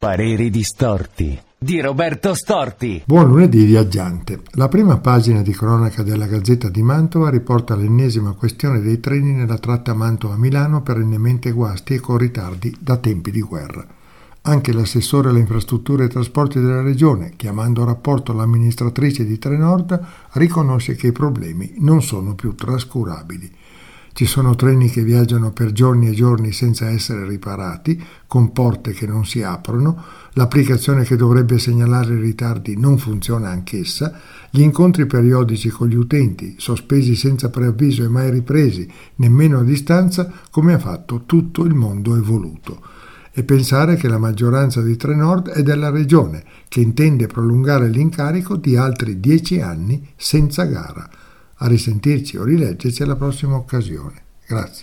Pareri distorti di Roberto Storti. Buon lunedì viaggiante. La prima pagina di cronaca della Gazzetta di Mantova riporta l'ennesima questione dei treni nella tratta Mantova-Milano, perennemente guasti e con ritardi da tempi di guerra. Anche l'assessore alle infrastrutture e trasporti della regione, chiamando a rapporto l'amministratrice di Trenord, riconosce che i problemi non sono più trascurabili. Ci sono treni che viaggiano per giorni e giorni senza essere riparati, con porte che non si aprono, l'applicazione che dovrebbe segnalare i ritardi non funziona anch'essa, gli incontri periodici con gli utenti, sospesi senza preavviso e mai ripresi, nemmeno a distanza, come ha fatto tutto il mondo evoluto. E pensare che la maggioranza di Trenord è della regione, che intende prolungare l'incarico di altri 10 anni senza gara. A risentirci o rileggerci alla prossima occasione. Grazie.